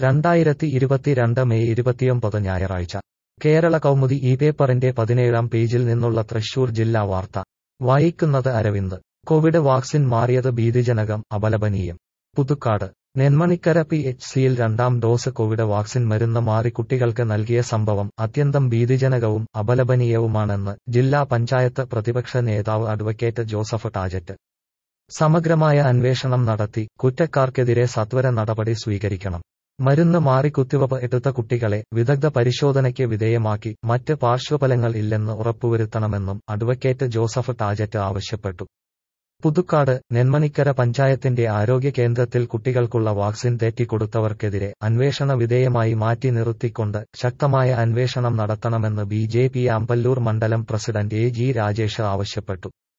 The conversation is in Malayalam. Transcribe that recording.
2022 മെയ് 29 ഞായറാഴ്ച കേരള കൗമുദി ഈ പേപ്പറിന്റെ 17-ാം പേജിൽ നിന്നുള്ള തൃശൂർ ജില്ലാ വാർത്ത വായിക്കുന്നത് അരവിന്ദ്. കോവിഡ് വാക്സിൻ മാറിയത് ഭീതിജനകം, അപലപനീയം. പുതുക്കാട് നെന്മണിക്കര PHCയിൽ രണ്ടാം ഡോസ് കോവിഡ് വാക്സിൻ മരുന്ന് മാറി കുട്ടികൾക്ക് നൽകിയ സംഭവം അത്യന്തം ഭീതിജനകവും അപലപനീയവുമാണെന്ന് ജില്ലാ പഞ്ചായത്ത് പ്രതിപക്ഷ നേതാവ് അഡ്വക്കേറ്റ് ജോസഫ് ടാജറ്റ്. സമഗ്രമായ അന്വേഷണം നടത്തി കുറ്റക്കാർക്കെതിരെ സത്വര നടപടി സ്വീകരിക്കണം. മരുന്ന് മാറി കുത്തിവയ്പ് എടുത്ത കുട്ടികളെ വിദഗ്ധ പരിശോധനയ്ക്ക് വിധേയമാക്കി മറ്റ് പാർശ്വഫലങ്ങൾ ഇല്ലെന്ന് ഉറപ്പുവരുത്തണമെന്നും അഡ്വക്കേറ്റ് ജോസഫ് ടാജറ്റ് ആവശ്യപ്പെട്ടു. പുതുക്കാട് നെന്മണിക്കര പഞ്ചായത്തിന്റെ ആരോഗ്യ കേന്ദ്രത്തിൽ കുട്ടികൾക്കുള്ള വാക്സിൻ തെറ്റിക്കൊടുത്തവർക്കെതിരെ അന്വേഷണ വിധേയമായി മാറ്റി നിർത്തിക്കൊണ്ട് ശക്തമായ അന്വേഷണം നടത്തണമെന്ന് BJP ആമ്പല്ലൂർ മണ്ഡലം പ്രസിഡന്റ് AG രാജേഷ് ആവശ്യപ്പെട്ടു.